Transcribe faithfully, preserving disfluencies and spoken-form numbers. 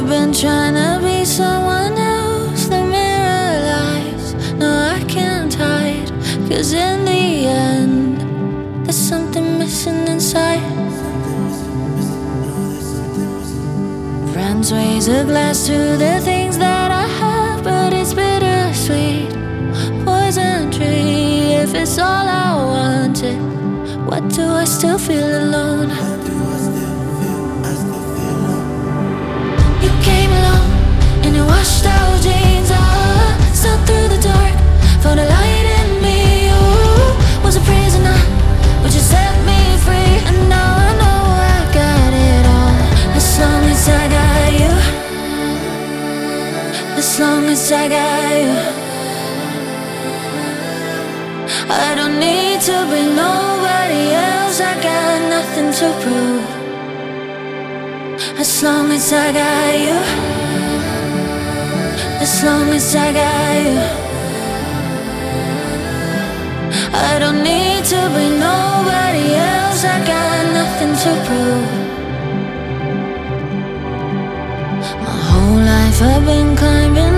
I've been trying to be someone else, the mirror lies. No, I can't hide, 'cause in the end there's something missing inside. Friends raise a glass to the things that I have, but it's bittersweet. Poison tree, if it's all I wanted, what do I still feel alone? You came along in your washed out jeans. I saw through the dark, found a light in me. You was a prisoner, but you set me free. And now I know I got it all, as long as I got you. As long as I got you. I don't need to be nobody else, I got nothing to prove. As long as I got you. As long as I got you. I don't need to be nobody else, I got nothing to prove. My whole life I've been climbing